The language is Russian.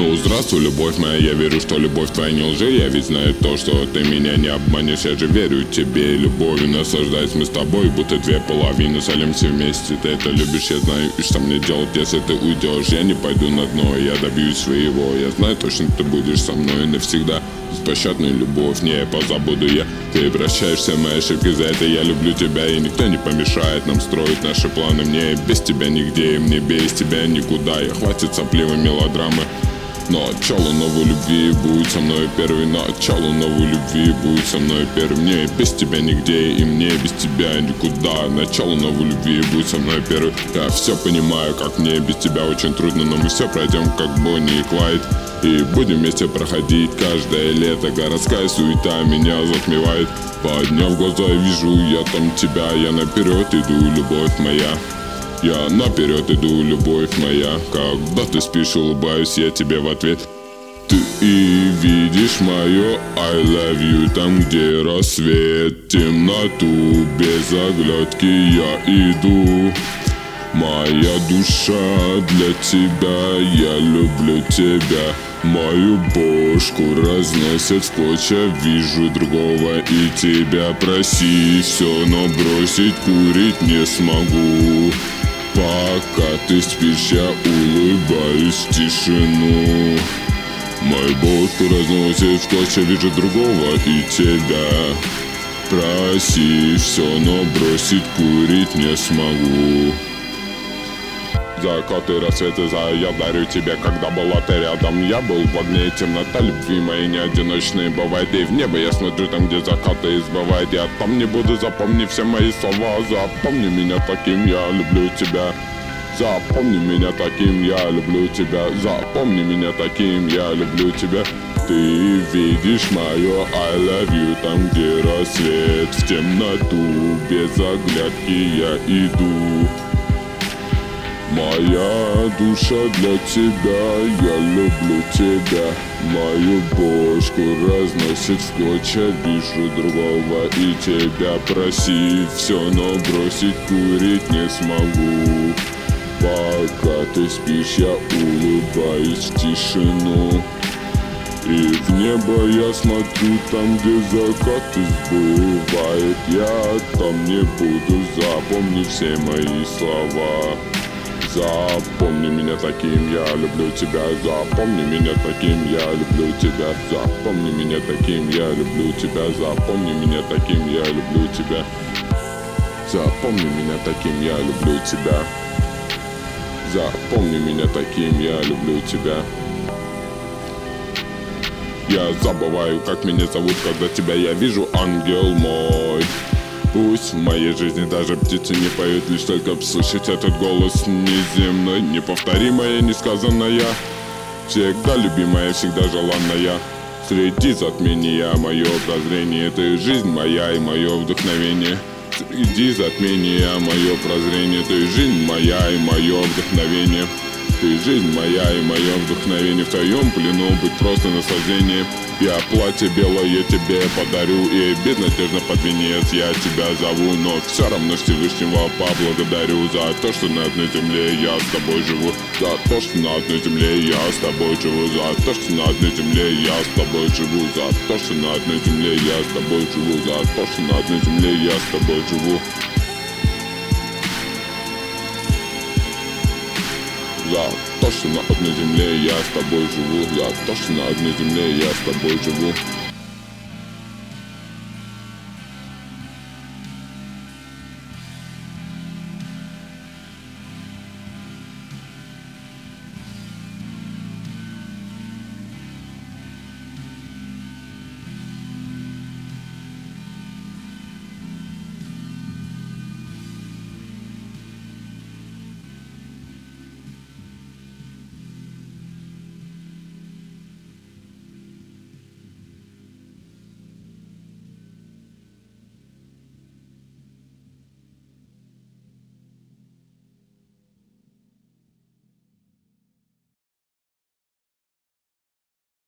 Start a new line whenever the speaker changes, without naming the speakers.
Ну, здравствуй, любовь моя, я верю, что любовь твоя не лжи. Я ведь знаю то, что ты меня не обманешь. Я же верю тебе, любовью наслаждаюсь мы с тобой, будто две половины, солимся вместе. Ты это любишь, я знаю, и что мне делать, если ты уйдешь. Я не пойду на дно, я добьюсь своего. Я знаю точно, ты будешь со мной навсегда. Беспощадную любовь не позабуду я. Ты прощаешь все мои ошибки, за это я люблю тебя. И никто не помешает нам строить наши планы. Мне без тебя нигде, и мне без тебя никуда. Я хватит сопливой мелодрамы. Начало новой любви будет со мной первый. Начало новой любви будет со мной первый. Мне без тебя нигде, и мне без тебя никуда. Начало новой любви будет со мной первый. Я все понимаю, как мне без тебя очень трудно, но мы все пройдем, как Бонни и Клайд. И будем вместе проходить каждое лето. Городская суета меня затмевает. Подняв глаза, вижу я там тебя. Я наперед иду, любовь моя. Я наперед иду, любовь моя. Когда ты спишь, улыбаюсь я тебе в ответ. Ты и видишь мое I love you там, где рассвет. Темноту без оглядки я иду. Моя душа для тебя, я люблю тебя. Мою бошку разносят в клочья, вижу другого и тебя просить все, но бросить курить не смогу. Пока ты спишь, я улыбаюсь в тишину. Мою бошку разносит в клочья, вижу другого и тебя просить все, но бросить курить не смогу. Закаты, рассветы, я дарю тебе, когда была ты рядом. Я был в огне, темнота любви моей не одиночной бывает. И в небо я смотрю там, где закаты избывает. Я там не буду, запомни все мои слова. Запомни меня таким, я люблю тебя. Запомни меня таким, я люблю тебя. Запомни меня таким, я люблю тебя. Ты видишь мое I love you там, где рассвет. В темноту без оглядки я иду. Моя душа для тебя, я люблю тебя. Мою бошку разносит в клочья, вижу другого и тебя просить все, но бросить курить не смогу. Пока ты спишь, я улыбаюсь в тишину. И в небо я смотрю там, где закат избывает. Я там не буду, запомни все мои слова. Запомни меня таким, я люблю тебя. Запомни меня таким, я люблю тебя. Запомни меня таким, я люблю тебя. Запомни меня таким, я люблю тебя. Запомни меня таким, я люблю тебя. Запомни меня таким, я люблю тебя. Я забываю, как меня зовут, когда тебя я вижу, ангел мой. Пусть в моей жизни даже птицы не поют, лишь только б слышать этот голос неземной, неповторимая, несказанная. Всегда любимая, всегда желанная. Среди затмения мое прозрение, ты жизнь моя и мое вдохновение. Среди затмения мое прозрение, ты жизнь моя и мое вдохновение. Ты жизнь моя и мое вдохновение. В твоем плену быть просто наслаждение. Я платье белое тебе подарю, и безнадежно под венец я тебя зову. Но все равно Всевышнего поблагодарю за то, что на одной земле я с тобой живу. За то, что на одной земле я с тобой живу. За то, что на одной земле я с тобой живу. За то, что на одной земле я с тобой живу. За то, что на одной земле я с тобой живу. За то, что на одной земле я с тобой живу. За то, что на одной земле я с тобой живу.